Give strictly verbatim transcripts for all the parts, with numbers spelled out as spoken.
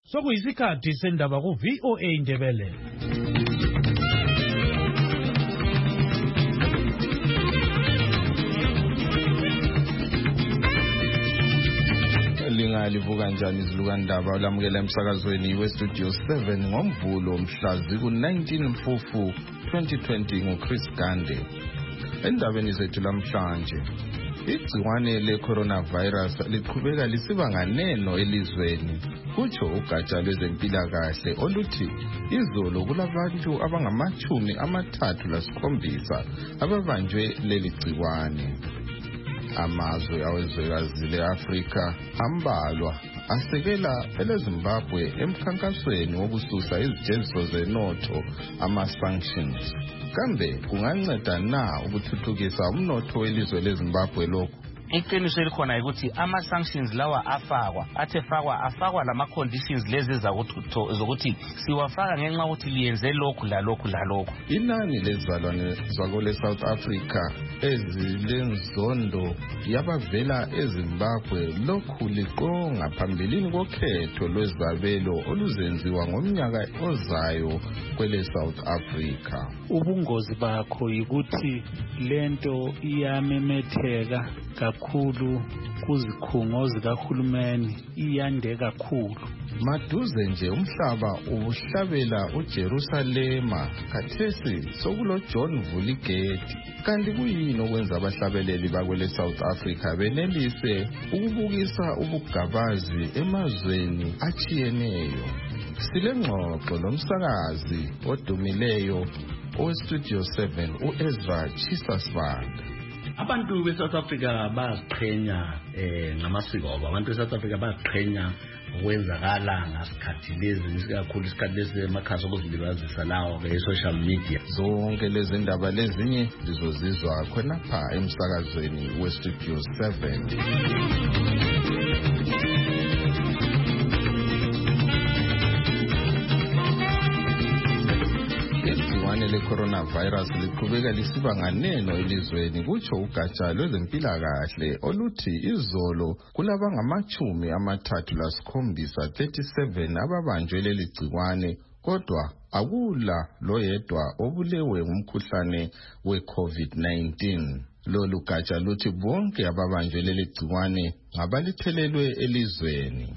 Sokuyisikhathi sendaba ku V O A Indebele. Livuka kanjani izilukandaba lamukela emsakazweni we-Studio seven ngomvulo mhla ziku-nineteen Mfufu twenty twenty nguChris Gande. Endabeni zethu lamhlanje, igciwane le-coronavirus liqhubeka lisiba nganeno elizweni, kutsho ugatsha lwezempilakahle oluthi izolo kulabantu abangamachumi amathathu lasikhombisa ababanjwe leli gciwane. Amazwe awezwekazi le-Afrika ambalwa asekela eleZimbabwe emkhankasweni wokususa izijeziso zenotho, ama-sanctions. Kambe kunganceda na ukuthuthukisa umnotho welizwe leZimbabwe lokhu? Iqiniso elikhona ukuthi ama-sanctions lawa afakwa athe fakwa afakwa lama-conditions lezi zokuthi siwafaka ngenxa ukuthi liyenze lokhu lalokhu lalokhu. Inani lezalwane zakole South Africa ezilenzondo yabavela eZimbabwe lokhu liqonga phambilini kokhetho lwezabelo oluzenziwa ngomnyaka ozayo kwele South Africa. Ubungozi bakho yikuthi lento iyamemetheka kakhulu kuzikhungo zikahulumeni, iyande kakhulu. Maduze nje umhlaba ubuhlabela uJerusalema, khathesi sokulo John Vuligeti. Kanti kuyini okwenza abahlabeleli bakwele South Africa benelise ukubukisa ubugabazi emazweni achiyeneyo? Silengxoxo lomsakazi odumileyo owe-Studio seven u-Ezra Chisasvanda. Abantu be-South Africa baziqhenya eh ngamasiko abo. Abantu be-South Africa baziqhenya ukwenzakala ngasikhathi lezi, isikakhulu isikhathi lezi emakhasi okuzilibazisa lawo e-social media. Zonke lezi ndaba lezinye zizozizwa khonapha emsakazweni we-Studio seven. Le-coronavirus liqhubeka lisiba nganeno elizweni, kutsho ugatsha lwezempilakahle oluthi izolo kulabangamachumi amathathu lasikhombisa thirty-seven ababanjwe leli gciwane, kodwa akula loyedwa obulewe ngumkhuhlane we-COVID nineteen. Lolu gatsha luthi bonke ababanjwe leli gciwane ngabalithelelwe elizweni.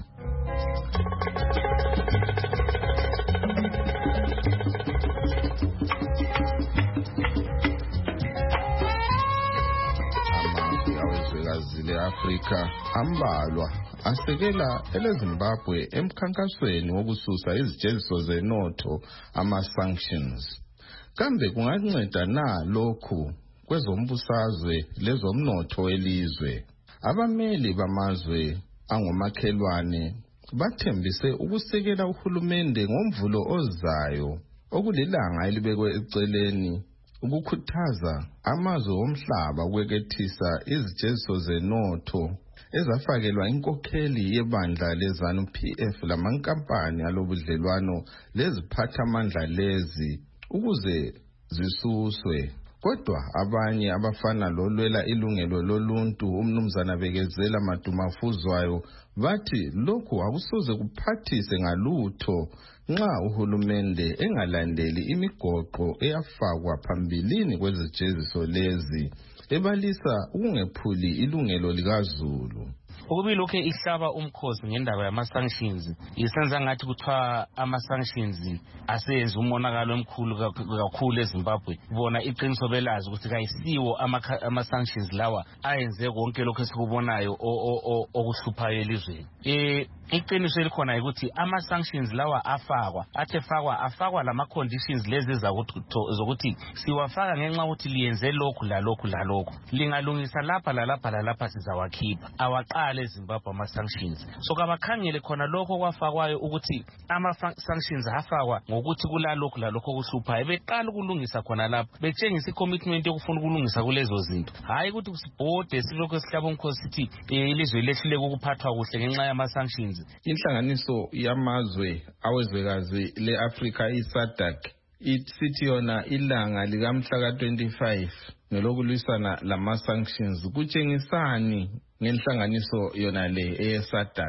Le-Afrika ambalwa asekela eleZimbabwe emkhankasweni wokususa izijeziso zenotho, ama-sanctions. Kambe kunganceda na lokhu kwezombusazwe lezomnotho elizwe? Abameli bamazwe angomakhelwane bathembise ukusekela uhulumende ngomvulo ozayo, okulilanga elibekwe eceleni ukukhuthaza amazwe omhlaba ukwekethisa izijeziso zenotho ezafakelwa inkokheli yebandla lezanu P F lamankampani alobudlelwano leziphathamandla lezi ukuze zisuswe. Kodwa abanye abafana lolwela ilungelo loluntu, umnumzana Bekezela Madumafuzwayo, bathi lokhu akusoze kuphathise ngalutho nxa uhulumende engalandeli imigoqo eyafakwa phambilini kwezijeziso lezi, ebalisa ukungephuli ilungelo likaZulu. Ukubi lokho ihlaba umkhosi ngendaba yama-sanctions, isenza ngathi kuthiwa ama-sanctions asenza umonakalo omkhulu kakhulu eZimbabwe. Bona iqiniso belazi ukuthi kayisiwo ama-sanctions lawa ayenze konke lokho esikubonayo okuhluphayo elizweni. Eh iqiniso elikhona ukuthi ama-sanctions lawa afakwa athe fakwa afakwa lama-conditions lezi zokuthi siwafaka ngenxa ukuthi liyenze lokhu lalokhu lalokhu. Lingalungisa lapha lalapha lalapha sizawakhipha. Awaqala eZimbabwe ama-sanctions. So kabakhangele khona lokho kwafakwayo ukuthi ama-sanctions afakwa ngokuthi kulalokhu lalokho okuhluphayo. Beqala ukulungisa khona lapha. Betshengisa i-commitment yokufuna ukulungisa kulezo zinto. Hayi ukuthi kusibhode silokho sihlaba umkhosi sithi ilizwe lehluleke ukuphathwa kuhle ngenxa yama-sanctions. Inhlanganiso yamazwe awezwekazi le-Afrika i-SADC isithi yona ilanga likamhla ka twenty-five nelokulwisana lama-sanctions kutshengisani ngenhlanganiso yona le eyeSADC?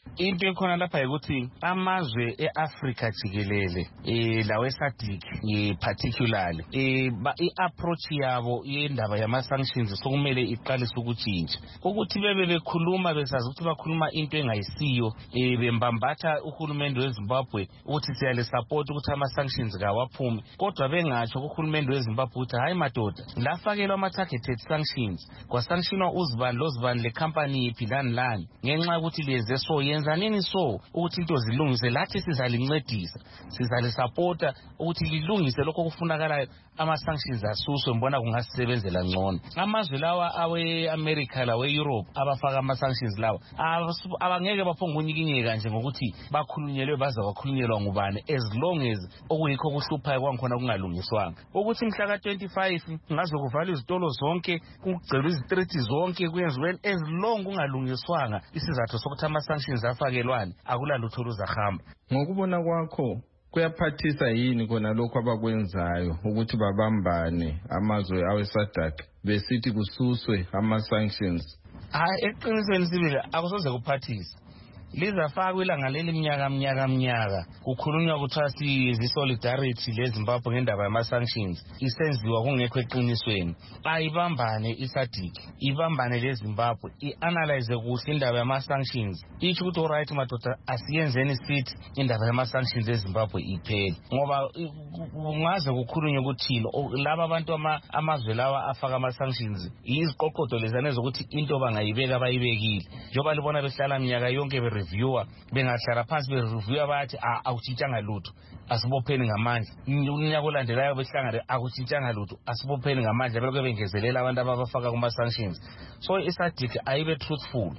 into ekhona lapha ukuthi amazwe eAfrica jikelele eh lawe SADC eh particularly eh iapproach yabo yendaba yama sanctions sokumele iqalise ukutshintsha ukuthi bebe bekhuluma besazi ukuthi bakhuluma into engayisiyo eh bembambatha uhulumende weZimbabwe ukuthi siyale support ukuthi ama sanctions kawaphume kodwa bengatsho uhulumende weZimbabwe ukuthi hayi madoda lafakelwa ama targeted sanctions kwa sanctionwa uzibani lozibani le company iphilani lani ngenxa ukuthi leze so yenza nini so ukuthi into zilungise lathi sizalincedisa sizale supporta ukuthi lilungise lokho kufunakala ama sanctions asuswe mbona kungasebenzela ngcono amazwe lawa awe America lawe Europe abafaka ama sanctions lawa abangeke baphongunyikingeka nje ngokuthi bakhulunyelwe baza bakhulunyelwa ngubani as long as okuyikho kuhluphayo kwangikhona kungalungiswanga ukuthi mhla ka twenty-five ngaze kuvalwe izitolo zonke kugcwele izitreet zonke kuyenziwe as long kungalungiswanga isizathu sokuthi ama sanctions afakelwane akulalutho luzahamba ngokubona kwakho kuyaphathisa yini kona lokho abakwenzayo ukuthi babambane amazwe awe SADC besithi kususwe ama sanctions hayi eqinisweni sibile akusoze kuphathisa lizafakwa ilanga leli minyaka minyaka minyaka kukhulunywa kuthiwa sizi solidarity leZimbabwe ngendaba yama sanctions isenziwa kungekho eqinisweni ayibambane iSADC ibambane leZimbabwe ianalyze kuhle indaba yama sanctions ithi ukuthi alright madoda asiyenzeni sithi indaba yama sanctions leZimbabwe iphele ngoba kungaze kukhulunywe ukuthini laba abantu amazwe lawa afaka ama sanctions iziqoqodo lezane zokuthi into bangayibeka bayibekile njoba libona behlala minyaka yonke reviewer bengahlala phansi be reviewer bathi awutshintshanga lutho asibopheni ngamandla unyaka olandelayo behlangana akutshintshanga lutho asibopheni ngamandla belokho bengezelela abantu abafaka kuma sanctions so iSADC ayibe truthful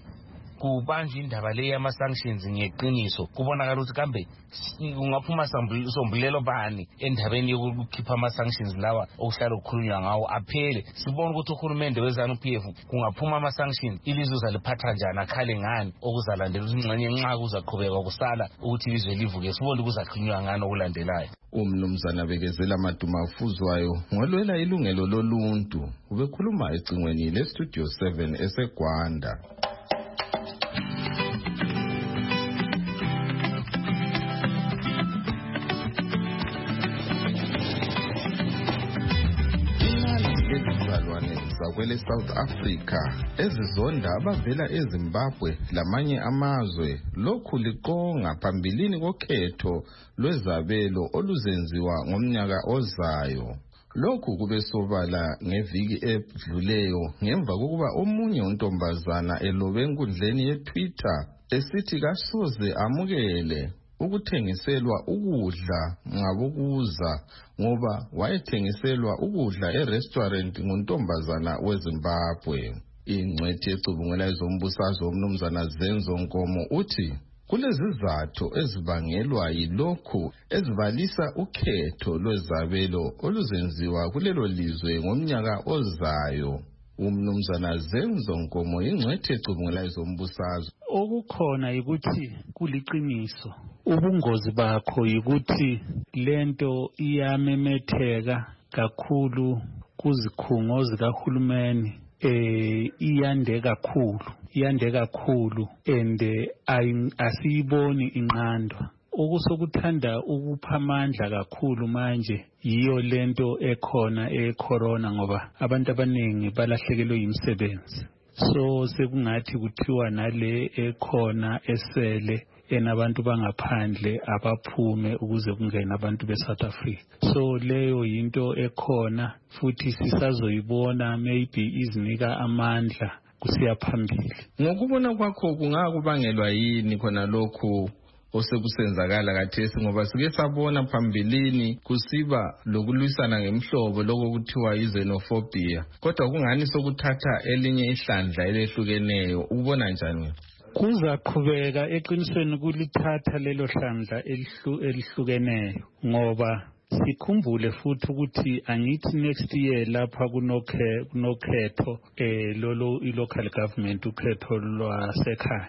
kubanje indaba le yama sanctions ngeqiniso kubonakala ukuthi kambe ungaphuma sombulelo bani endabeni yokukhipha ama sanctions lawa okuhlala ukukhulunywa ngawo aphele sibona ukuthi uhulumende wezanu P F kungaphuma ama sanctions ilizwe uzaliphatha njani akhale ngani okuzalandela ingxenye nxa kuzaqhubeka kusala ukuthi ilizwe livuke sibona ukuzakhulunywa ngani okulandelayo umnumzana Bekezela Madumafuzwayo ngolwela ilungelo loluntu ubekhuluma ecingweni le Studio seven eseGwanda. Kwele South Africa ezizonda abavela eZimbabwe lamanye amazwe lokhu liqonga phambilini kokhetho lwezabelo oluzenziwa ngomnyaka ozayo lokhu kube sobala ngeviki edluleyo ngemva kokuba omunye untombazana elobe enkundleni yeTwitter esithi kasoze amukele ukuthengiselwa ukudla ngabokuza ngoba wayethengiselwa ukudla e-restaurant nguntombazana weZimbabwe. Ingcwethi ecubungela ezombusazwe umnumzana Zenzo Nkomo uthi kulezizathu ezibangelwa yilokhu ezibalisa ukhetho lwezabelo oluzenziwa kulelo lizwe ngomnyaka ozayo. Umnumzana Zenzo Nkomo ingcwethi ecubungela ezombusazwe okukhona ukuthi kuliqiniso ubungozi bakho yikuthi lento iyamemetheka kakhulu kuzikhungo zikahulumeni eh iyande kakhulu iyande kakhulu and asiyiboni inqandwa okusokuthanda ukupha amandla kakhulu manje yiyo lento ekhona ecorona ngoba abantu abaningi balahlekelwe yimisebenzi so sekungathi kuthiwa nale ekhona esele enabantu bangaphandle abaphume ukuze kungena abantu beSouth Africa so leyo yinto ekhona futhi sisazoyibona maybe izinika amandla kusiya phambili. Ngokubona kwakho kungakubangelwa yini khona lokhu osekusenzakala kathesi ngoba sike sabona phambilini kusiba lokulwisana ngemhlobo lokho kuthiwa xenophobia kodwa kungani sokuthatha elinye ihlandla elehlukeneyo ubona njani? Kuza qhubeka eqinisweni kulithatha lelo hlandla elihlukeneyo ngoba sikhumbule futhi ukuthi angithi next year lapha kunokhe kunokhetho eh lolo i-local government ukhetho lwasekhaya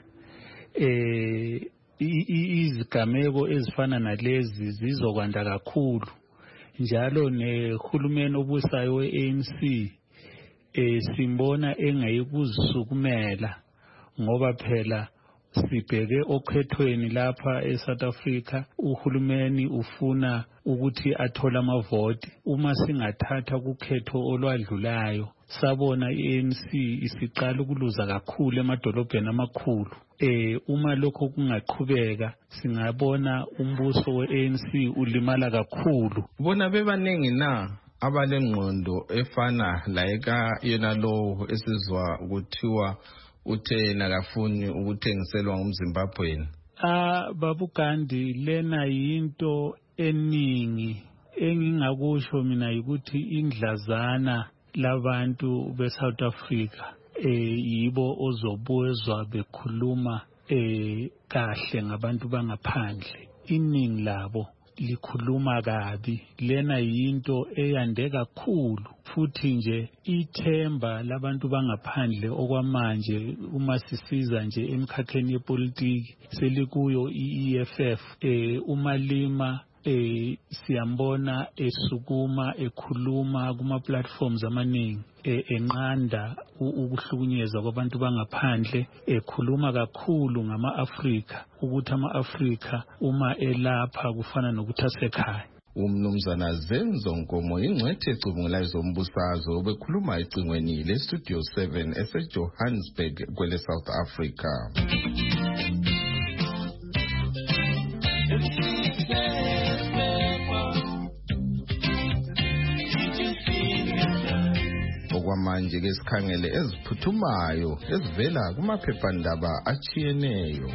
eh izigameko ezifana nalezi zizokwanda kakhulu njalo nehulumeni obusayo we-A N C eh simbona engayikuzisukumela ngoba phela sibheke okhethweni lapha eSouth Africa uhulumeni ufuna ukuthi athola amavoti. Uma singathatha kukhetho olwadlulayo sabona i-A N C isiqala ukuluza kakhulu emadolobheni amakhulu. Eh uma lokho kungaqhubeka singabona umbuso we-A N C ulimala kakhulu. Bona bebaningi na abalengqondo efana layika yena lo esizwa ukuthiwa uthe nakafuni ukuthengiselwa ngumZimbabweni? Ah babu Gandhi, lena yinto eningi engingakusho mina ukuthi indlazana labantu beSouth Africa eh yibo ozobuzwa bekhuluma eh kahle ngabantu bangaphandle. Iningi labo likhuluma kabi. Lena yinto eyande kakhulu futhi nje ithemba labantu bangaphandle okwamanje uma sisiza nje emkhakheni yepolitiki selikuyo i-E F F. eh uma lima eh siyambona esukuma ekhuluma kuma platforms amaningi enqanda ukuhlukunyezwa kwabantu bangaphandle, ekhuluma kakhulu ngama-Afrika ukuthi ama-Afrika uma elapha kufana nokuthi asekhaya. Umnumzana Zenzo Nkomo ingcwethe ecubungulayo zombusazwe obekhuluma ecingweni le-Studio seven ese-Johannesburg kwele South Africa. Okwamanje ke sikhangele eziphuthumayo ezivela kumaphephandaba achiyeneyo.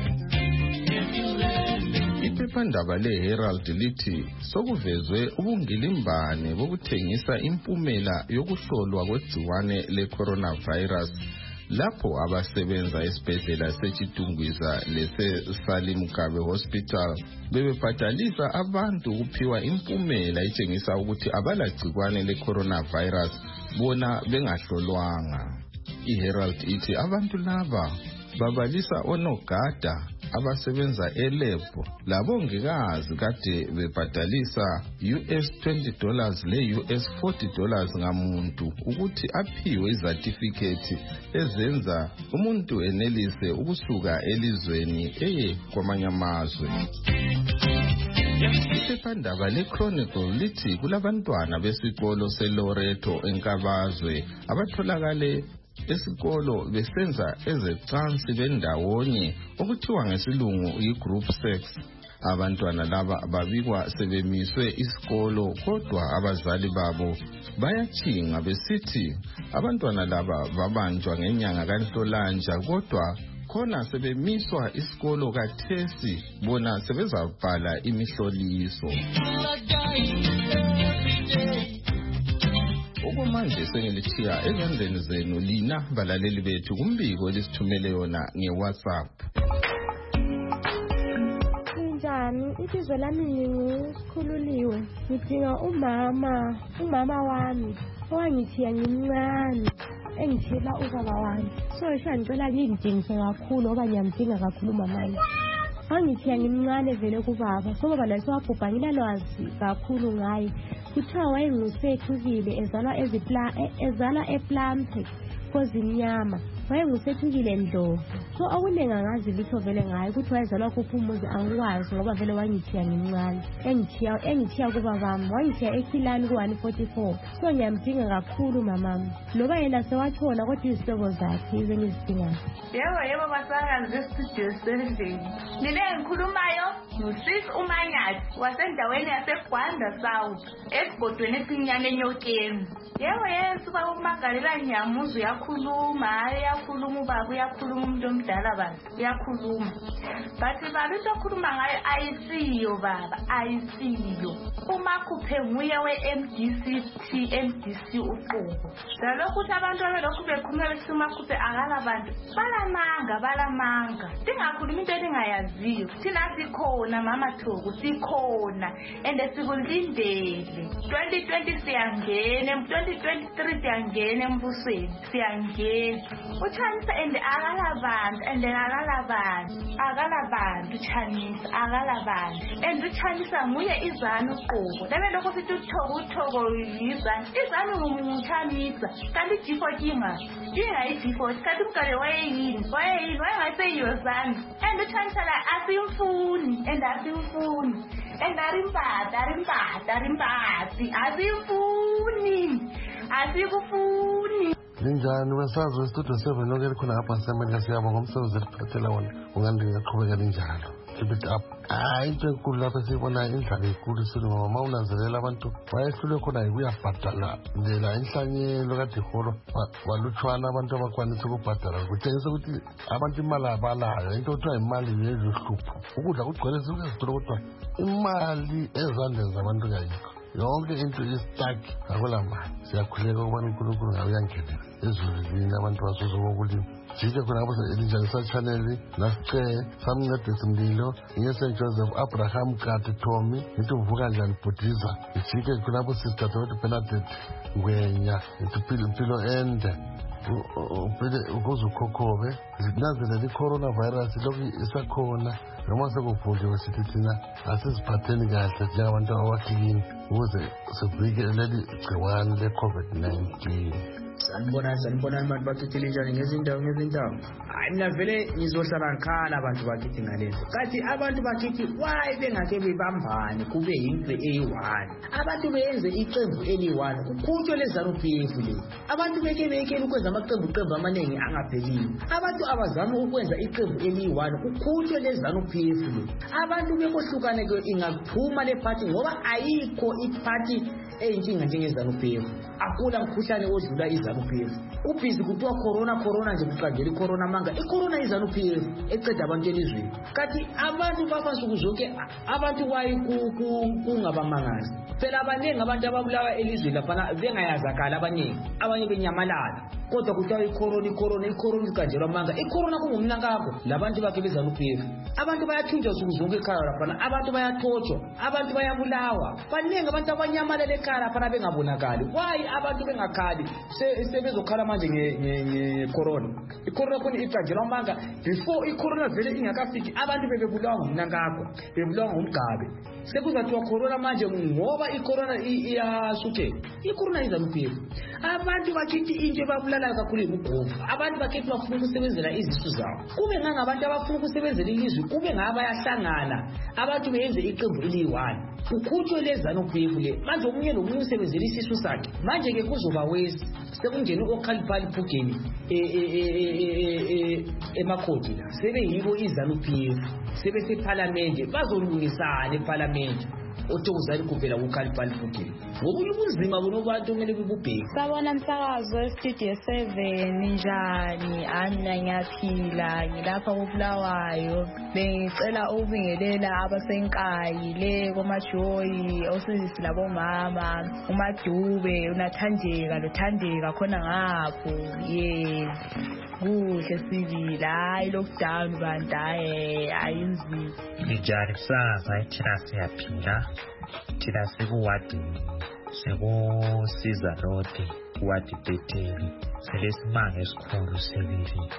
Iphephandaba le-Herald lithi sokuvezwe ubungilimbane bokuthengisa impumela yokuhlolwa kwegciwane le-coronavirus lapho abasebenza esibhedlela seChitungwiza lese-Salim Mgabe Hospital bebebhadalisa abantu ukuphiwa impumela etshengisa ukuthi abalagciwane le-coronavirus bona bengahlolwanga. I-Herald ithi abantu laba babalisa onogada abasebenza elebhu labongikazi kade bebhadalisa U S twenty dollars le U S forty dollars ngamuntu ukuthi aphiwe izatifiketi ezenza umuntu enelise ukusuka elizweni eye kwamanye amazwe. Iphephandaba le-Chronicle lithi kulabantwana besikolo seLoreto eNkabazwe abatholakale esikolo besenza ezecansi bendawonye okuthiwa ngesilungu i-group sex. Abantwana laba babikwa sebemiswe isikolo kodwa abazali babo bayachinga besithi abantwana laba babanjwa ngenyanga kaNhlolanja kodwa khona sebemiswa isikolo kathesi bona sebezabhala imihloliso. Okumanje sengilithiya ezandleni zenu lina balaleli bethu kumbiko elisithumele yona nge-WhatsApp. Njani isizwe lami ngisikhululiwe ngidinga umama umama wami owangithiya ngimncane engithela ubaba wami. So isha ngicela ngidingise kakhulu ngoba ngiyamdinga kakhulu umama. Angithiya ngimncane vele kubaba so baba laso wabhubha ngilalwazi kakhulu ngaye. Kuthiwa wayengusethukile ezalwa ezipla ezalwa ePlamte kozimnyama wayengusethukile Ndlovu. So akunenga ngazi litho vele ngaye ukuthi wayezalwa kuphi umuzi angikwazi ngoba vele wangithiya ngimncane engithiya engithiya kubabami wangithiya eKhilani ku one forty-four. So ngiyamdinga kakhulu mamami loba yena sewathola kodwa izihlobo zakhe ize ngizidinga. Yebo yebo basakazi bestudio seven. Mina engikhulumayo nguSis Umanyathi wasendaweni yaseGwanda South esigodweni esinyane enyokeni. Yebo yesu ba uMagalela Nyamuzu uyakhuluma uyakhuluma ubaba uyakhuluma umuntu omdala bani uyakhuluma. Bathi baba uzokhuluma ngayo ayisiyo baba ayisiyo. Uma kuphe nguye we-M D C T M D C uqobo. Dalokho ukuthi abantu abelokhu bekhuluma besima kuphe akala bantu balamanga balamanga. Singakhuluma into engayaziyo thina sikhona sikhona Mama Thuku sikhona and sikulindele twenty twenty siyangena twenty twenty-three siyangena embusweni siyangena uChanisa and akalabantu and akalabantu akalabantu uChanisa akalabantu and uChanisa nguye izana uqobo lebe lokho sithi uthoko uthoko izana izana nguChanisa kanti G four kinga kinga i G four kanti umkale wayeyini wayeyini wayengayiseyozana and uChanisa la asimfuni and asimfuni and arimpata arimpata arimpati asimfuni asikufuni linjani wesazi westudio seven lokeli khona apha ngisemelika siyabonga ngomsebenzi eliphathela wona ungandingaqhubeka linjalo keep it up hayi into enkulu lapha siyibonayo indlala enkulu sile ngoba uma unanzelela abantu bayehlulwe khona yikuyabhadala ndlela inhlanyelo kade iholo walutshwana abantu abakwanisa ukubhadala kutshengisa ukuthi abantu imali abalayo into kuthiwa imali yezohlupho ukudla kugcwele sizitolo kodwa imali ezandleni zabantu kayikho yonke into isitaki akula mali siyakhuleka ukubana uNkulunkulu ngabe uyangenela ezulwini abantu basuza kokulima jike khona apho elinjani sa-channel nasicele samncedisa umlilo ngiye-Saint Joseph Abraham Kati Tommy ngithi uvuka njani Bhudiza jike khona apho sister Dawidi Bernadette Ngwenya ngithi impilo ende ukuze ukhokhobe zinanzelela i-coronavirus lokhu isakhona noma sekuvundiwe sithi thina asiziphatheni kahle njengabantu abaklini ukuze sivikele leli gciwane le-COVID nineteen. sanibona sanibona abantu bakithi linjani ngezindawo ngezindawo hayi mina vele ngizohlala ngikhala abantu bakithi ngalento kathi abantu bakithi why bengake bebambane kube yinto eyi-one abantu beyenze iqembu eli-one kukhutshwe leZANU-P F le abantu beke bekele ukwenza amaqembu qembu amaningi angapheliyo abantu abazama ukwenza iqembu eli-one kukhutshwe leZANU-P F le abantu bekohlukane ke ingaphuma le party ngoba ayikho iparty eyinkinga njengeZANU-P F akula mkhuhlane odlula iZANU-P F ubhizi kuthiwa corona corona nje kuqangela icorona manga icorona iZANU-P F eqeda abantu elizweni kathi abantu bafansuku zonke abantu wayi kungabamangazi phela abaningi abantu ababulawa elizweni laphana bengayazakala abaningi abanye benyamalala kodwa kuthiwa icorona icorona icorona iqanjelwa manga icorona kungumnankakho labantu bakhe beZANU-P F abantu bayathunjwa nsuku zonke ekhaya laphana abantu bayathotshwa abantu bayabulawa baningi abantu abanyamalala ekhaya laphana bengabonakali wayi abantu bengakhali sebezokhala manje nge-corona icorona khona iqanjelwa manga before icorona vele ingakafiki abantu bebebulawa ngumnankakho bebulawa ngumgabe sekuzathiwa corona manje ngoba icorona iyasukela icorona iZANU-P F abantu bakithi into ebabulalayo kakhulu yimigomvu abantu bakithi bafuna ukusebenzela izisu zawo kube ngangabantu abafuna ukusebenzela ilizwe kube ngabayahlangana abantu beyenze iqembu eliyi-one kukhutshwe leZANU-P F le manje omunye nomunye usebenzela isisu sakhe manje ke kuzoba wesi sekungena uKhalipali Phugeni emakhodi la sebe yibo iZANU-P F sebe sephalamende bazolungisana ephalamende otokuzali kuvela kuKhalipali Phugeni ngobuye ubunzima bonobantu kumele bububheke sabona msakazo estudio seven njani ana ngiyaphila ngilapha kubulawayo bengicela ukubingelela abasenkayi le komajoyi osizisi labomama uMadube unaThandeka loThandeka khona ngapho ye kuhle sibili hayi lockdown bantu hayi ayinzima njani kusasa thina siyaphila thina sekuwadi sekusiza lode kuwadi beteli selesimanga esikhulu sebili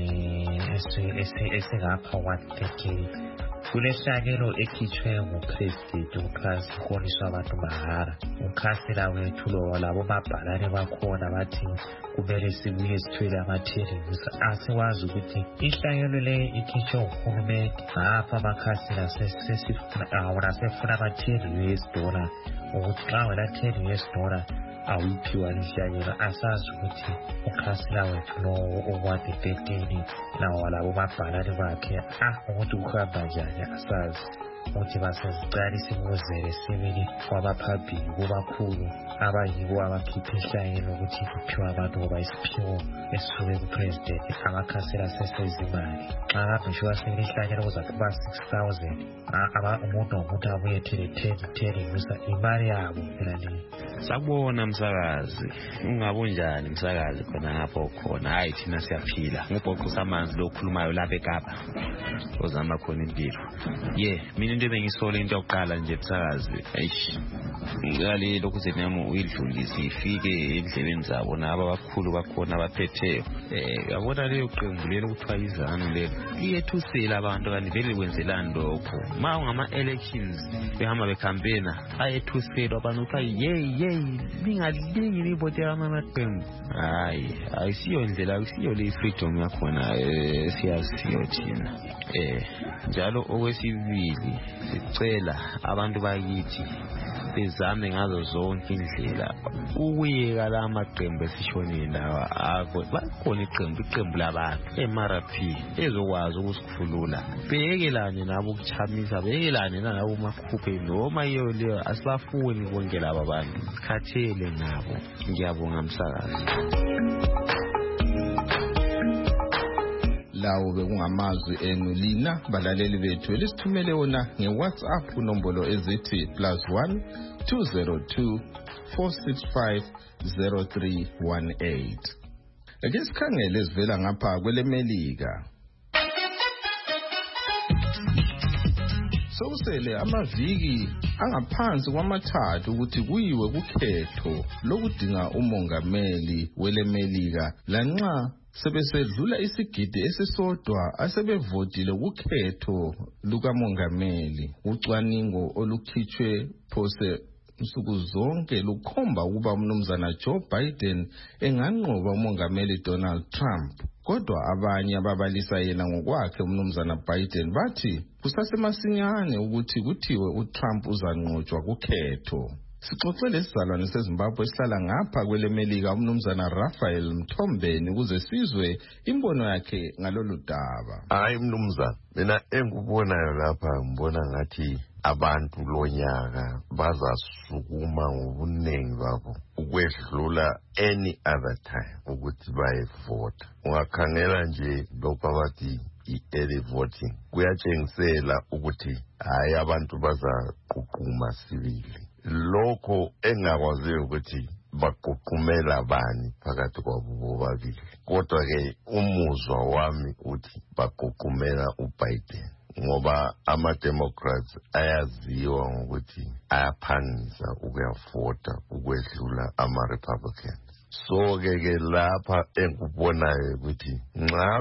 esingapha wadi beteli kunehlakelo ekhitshwe ngupresident ukhasi kuholiswa abantu mahara ukhasela wethu lo labo mabhalane bakhona bathi kumele sibuye sithwele amatherims asiwazi ukuthi ihlakelo le ikhitshwe nguhulumende ngapha amakhasela sesifuna amatheri U S dollar ukuthi xa wena theri U S dollar awuyiphiwa lihlakelo asazi ukuthi ukhasela wethu lo uwade beteni lawo labo mabhalane bakhe ah ukuthi ukuhamba njani asazi ukuthi basezicala simuzele sibili kwabaphambili kubakhulu abayibo abakhipha ihlakelo ukuthi kuphiwa abantu ngoba isiphiwo esisuke kupresident amakhasela sesezimali xa abhishiwa sibili ihlakelo kuzakuba six thousand umuntu ngomuntu abuye thele ten ten yusa imali yabo phela le sakubona msakazi ungabunjani msakazi khona ngapho khona hayi thina siyaphila ngubhoqo samanzi lokhulumayo lapha eKapa ozama khona impilo ye mina into ebengisole into yokuqala nje ebusakazi eish ngale lokhu zenamo uyidlulisa ifike endlebeni zabo nabo abakhulu bakhona abaphetheyo eh yabona leyo qembu lelo kuthiwa izanu lelo liyethusela abantu kanti vele kwenzelani lokho ma ungama elections behamba becampaigna ayethusela abantu ukuthi yey yey lingalingi livote amaqembu hayi ayisiyo indlela ayisiyo le freedom yakhona siyaziyo thina eh njalo okwesibili sicela abantu bakithi bezame ngazo zonke indlela ukuyeka la maqembu esishonile lawa akho bakhona iqembu iqembu labantu M R P ezokwazi ukusikhulula bekelane nabo ukuchamisa bekelane nabo makhuphe noma iyo leyo asibafuni bonke laba bantu khathele nabo ngiyabonga msakazi. Lawo bekungamazwi enu lina balaleli bethu elisithumele wona ngeWhatsApp kunombolo ezithi plus one two zero two four six five zero three one eight. Ake sikhangele ezivela ngapha kwelemelika. Sokusele amaviki angaphansi kwamathathu ukuthi kuyiwe kukhetho lokudinga umongameli welemelika lanxa sebesedlula isigidi esisodwa asebevotile kukhetho lukamongameli. Ucwaningo olukhitshwe phose nsuku zonke lukhomba ukuba umnumzana Joe Biden enganqoba umongameli Donald Trump. Kodwa abanye ababalisa yena ngokwakhe umnumzana Biden bathi kusasemasinyane ukuthi kuthiwe uTrump uzanqotshwa kukhetho. Sixoxele isizalwane seZimbabwe esihlala ngapha kwelemelika umnumzana Raphael Mthombeni ukuze sizwe imbono yakhe ngalolu daba. Hayi mnumzana, mina engikubonayo lapha ngibona ngathi abantu lonyaka bazasukuma ngobunengi babo ukwedlula any other time ukuthi bayevota. Ungakhangela nje lokho abathi i-early voting kuyatshengisela ukuthi hayi abantu bazaququma sibili. Lokho engakwaziyo ukuthi baququmela bani phakathi kwabo bobabili. Kodwa ke umuzwa wami uthi baququmela uBiden ngoba ama-Democrats ayaziwa ngokuthi ayaphangisa ukuyavota ukwedlula ama-Republicans. So ke ke lapha engikubonayo ukuthi nxa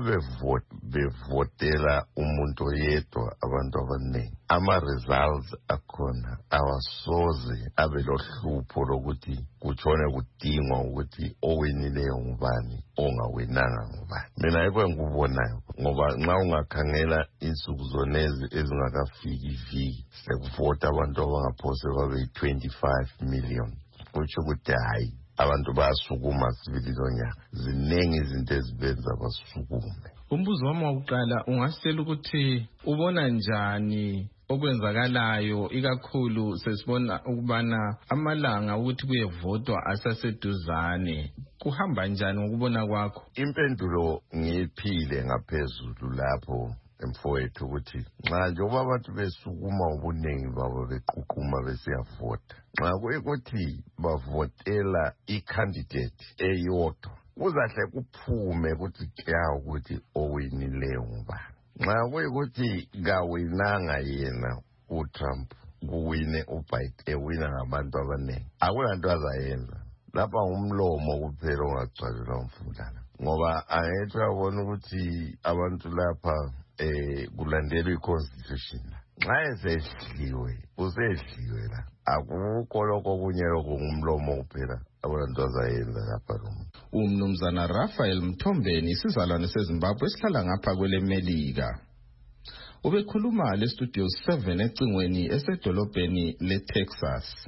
bevotela umuntu yedwa abantu abaningi ama-results akhona awasoze abe lohlupho lokuthi kutshone kudingwa ukuthi owinileyo ngubani ongawinanga ngubani. Mina yikho engikubonayo ngoba nxa ungakhangela insuku zonezi ezingakafiki iviki sekuvota abantu abangaphose babe yi-twenty-five million. Kutsho ukuthi hayi abantu basukuma sibili lonyaka ziningi izinto ezibenza basukume. Umbuzo wami wokuqala ungasitshela ukuthi ubona njani okwenzakalayo ikakhulu sesibona ukubana amalanga ukuthi kuyevotwa asaseduzane kuhamba njani ngokubona kwakho? Impendulo ngiyiphile ngaphezulu lapho emfowethu ukuthi nxa njengoba abantu besukuma ubuningi babo beququma besiyavota nxa kuyikuthi bavotela i-candidate eyodwa kuzahle kuphume ukuthi kya ukuthi owinileyo ngubani. Nxa kuyikuthi kawinanga yena uTrump kuwine uBiden ewina ngabantu abaningi akulanto azayenza lapha umlomo kuphela ongagcwalelwa umfulana ngoba angithi uyabona ukuthi abantu lapha eh kulandelwa i-constitution. Nxa esedliwe usedliwe la akukho lokho kunye ngumlomo kuphela abantu azayenza lapha lo. Umnumzana Raphael Mthombeni isizalwane seZimbabwe esihlala ngapha kwelemelika. Ubekhuluma le studio seven ecingweni esedolobheni leTexas.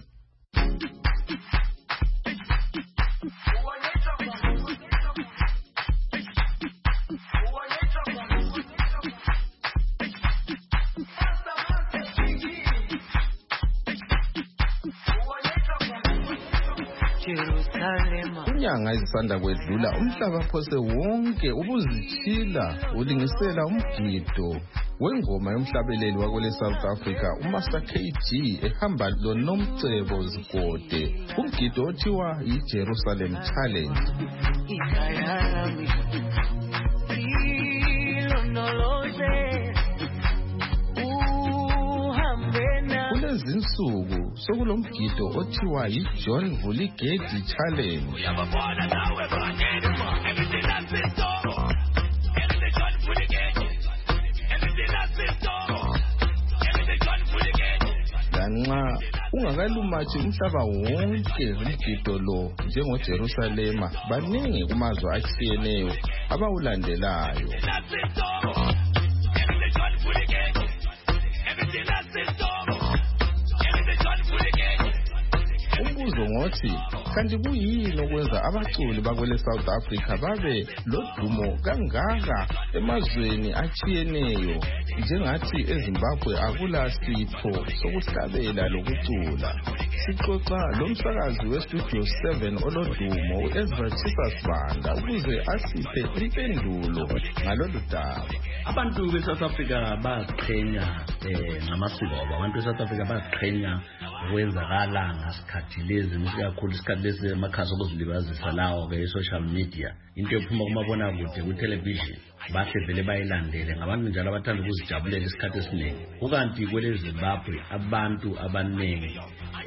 Inyanga ezisanda kwedlula umhlaba phose wonke ubuzithila ulingisela umgido wengoma yomhlabeleli wakole South Africa uMaster K G ehamba loNomcebo Zikode umgido othiwa yiJerusalem Challenge. kulezi insuku sokulomgido othiwa yi-John Vuligedi Challenge. Lanxa ungakalumathi umhlaba wonke umgido lo njengoJerusalema, baningi kumazwe atshiyeneyo abawulandelayo. Umbuzo ngothi kanti kuyini okwenza abaculi bakwele South Africa babe lodumo kangaka emazweni atshiyeneyo, njengathi eZimbabwe akula sipho sokuhlabela lokucula? Sixoxa lomsakazi weStudio seven olodumo uEzra Chisasibanda ukuze asiphe impendulo ngalolu daba. Abantu beSouth Africa bayaziqhenya eh ngamasiko abo. Abantu beSouth Africa bayaziqhenya ukwenzakala ngasikhathi lezi kakhulu isikhathi lezi emakhasi okuzilibazisa lawo ke social media, into ephuma kumabona kude ku television, bahle vele bayilandele ngabantu njalo abathanda ukuzijabulela isikhathi esiningi. Ukanti kwele Zimbabwe abantu abaningi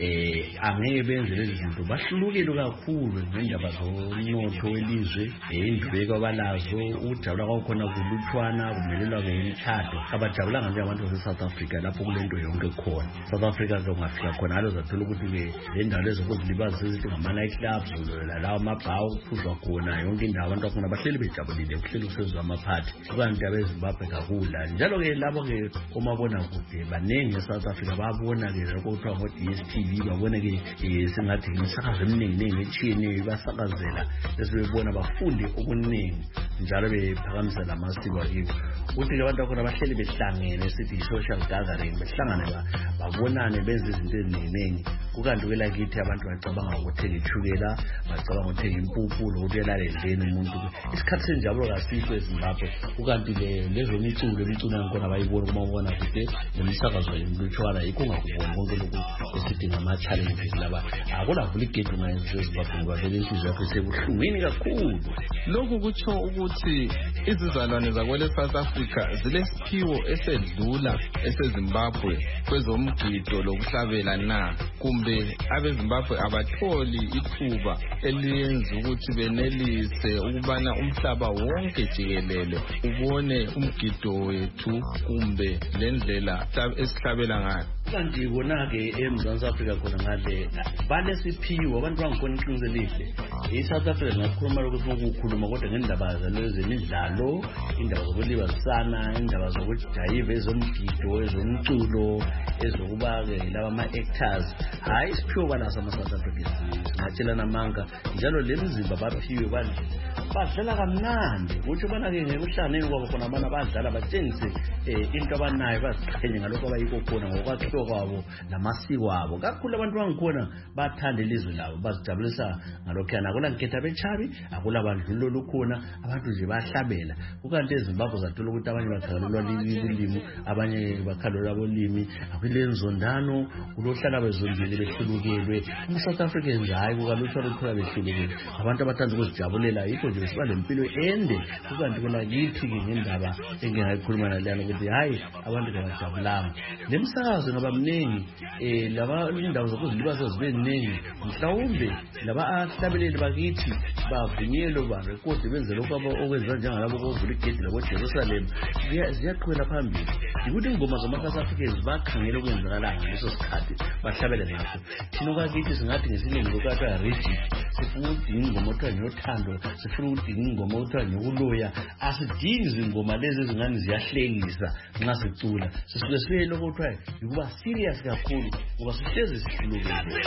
eh angeke benze lezi zinto, bahlulukile kakhulu ngendaba zomnotho welizwe, indlubeko abalazo, ujabula kwakhona kulutshwana, kumelelwa ngemithado. Abajabulanga nje abantu beSouth Africa lapho kulento yonke khona. South Africa zongafika khona alo zathola ukuthi ke le ndawo lezo kuzilibazisa izinto ngama night clubs lawo amabhawu kuphuzwa khona yonke indawo, abantu bakhona bahleli bejabulile, kuhleli kusezwa amaphathi. Ukanti abeZimbabwe kakula njalo ke labo ke omabona kude baningi eSouth Africa babona ke lokho kuthiwa ngo-D S T V, babone ke singathi imisakazo eminingi ningi etshiyeneyo basakazela esibebona bafunde okuningi njalo bephakamisa lamasiko akibo. Uthi ke abantu bakhona bahleli behlangene sithi social gathering, behlangana babonane benze izinto eziningi. Kukanti ke lakithi abantu bacabanga ukuthenga ithukela, bacabanga ukuthenga impuphu lokuthi elalendeni umuntu. Isikhathi senjabulo kasikho eZimbabwe. Ukanti le lezo miculo imiculo yakhona bayibona kuma bona kude lemisakazo yemlutshwana yikho ngakubona konke lokhu esithi ngama challenges laba. Akula Vuligedi ngayeZimbabwe ngoba vele isizwe yakhe sebuhlungwini kakhulu. Lokhu kutsho ukuthi izizalwane zakwele South Africa zilesiphiwo esedlula eseZimbabwe kwezomgido lokuhlabela na, kumbe abeZimbabwe abatholi ithuba eliyenza ukuthi benelise ukubana umhlaba wonke jikelele ubone umgido wethu kumbe lendlela esihlabela ngayo? Kanti bona ke eMzantsi Afrika khona ngale balesiphiwo abantu bangikhona iqiniso elihle. iSouth Africa ngakhuluma ukuthi ukukhuluma kodwa ngendaba zezemidlalo, indaba zokulibazisana, indaba zokujayiva, ezomgido, ezomculo, ezokuba ke laba ama-actors, hayi isiphiwo banaso ama-South Africa, singatshelana amanga. Njalo le mzimba baphiwe bandle badlala kamnandi, kutsho bana ke ngekuhlanganeni kwabo khona abantu abadlala batshengise into abanayo, baziqhenye ngalokho abayikho khona ngokwakhiwa kwabo namasiko abo. Kakhulu abantu bangikhona bathanda ilizwe labo, bazijabulisa ngalokhuyana. Akula nketha bechabi, akula bandlulo lukhona, abantu nje bahlabela. Ukanti eZimbabwe zathola ukuthi abanye bakhalelwa lilimi, abanye bakhalelwa bolimi, akulenzondano, kulohlala bezondile behlulukelwe. South Africans hayi kukalutshwa lokho behlulukelwe. Abantu abathanda ukuzijabulela yikho nje siba lempilo ende. Ukanti kona kithi ke ngendaba engingayikhuluma nalana ukuthi hayi abantu bajabulanga. Lemsakazo ngaba mningi eh laba indawo zokuzilibazisa zibe ningi, mhlawumbe laba ahlabeleli bakithi bavunyelwe ba record benze lokho okwenza njengalabo koVuligedi labo Jerusalem ziyaqhubela phambili. Ukuthi ingoma zama-South Africans bakhangela okwenzakalanga leso sikhathi bahlabele ngakho. Thina kwakithi singathi ngesilingo lokathiwa rigid, sifuna udinga ingoma othiwa nyothando, sifuna udinga ingoma othiwa nyokuloya. Asidingi izingoma lezi ezingane ziyahlekisa nxa sicula, sisuke sibe lokho kuthiwa ukuba serious kakhulu ngoba sihlezi sihlulukile.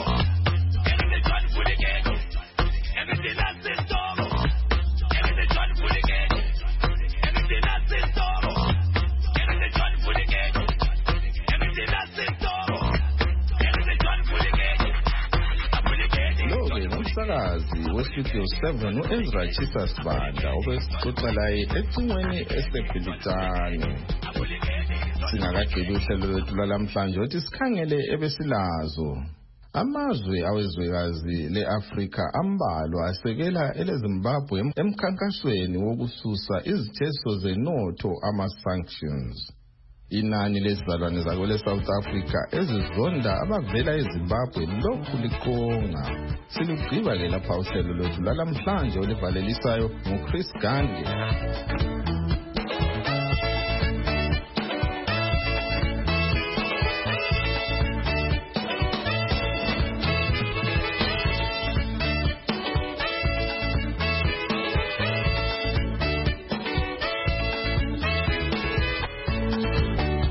Umsakazi weStudio seven uEzra Chisasibanda obesixoxa laye ecingweni esebhilitane. Singakagqibi uhlelo lwethu lwalamhlanje ukuthi sikhangele ebesilazo. Amazwe awezwekazi le-Afrika ambalwa asekela eleZimbabwe emkhankasweni wokususa izithesiso zenotho ama-sanctions. inani lezizalwane zakwele South Africa ezizonda abavela eZimbabwe lokhu likonga. Silugqiba ke lapha uhlelo lwethu lalamhlanje olivalelisayo nguChris Gandhi.